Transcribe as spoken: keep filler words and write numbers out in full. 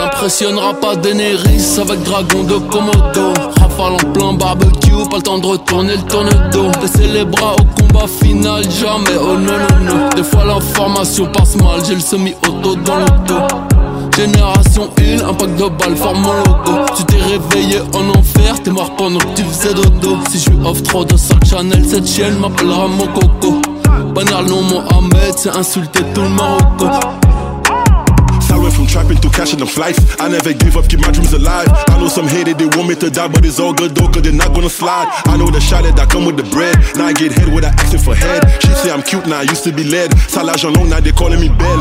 T'impressionneras pas Daenerys avec dragon de Komodo. Rafale en plein barbecue, pas le temps de retourner le tourne-dos. Laisser les bras au combat final, jamais, oh non non non. Des fois l'information passe mal, j'ai le semi-auto dans le dos. Génération Hill, un pack de balles forme mon logo. Tu t'es réveillé en enfer, t'es mort pendant que tu faisais dodo. Si je suis off trop de sac Chanel, cette chienne m'appellera mon coco. Banal non Mohamed, c'est insulter tout le Marocco. I went from trapping to cashing them flights. I never give up, keep my dreams alive. I know some hated, they want me to die, but it's all good though, cause they're not gonna slide. I know the shot that I come with the bread. Now I get head without asking for head. She say I'm cute, now I used to be led. Salage on low, now they calling me Belle.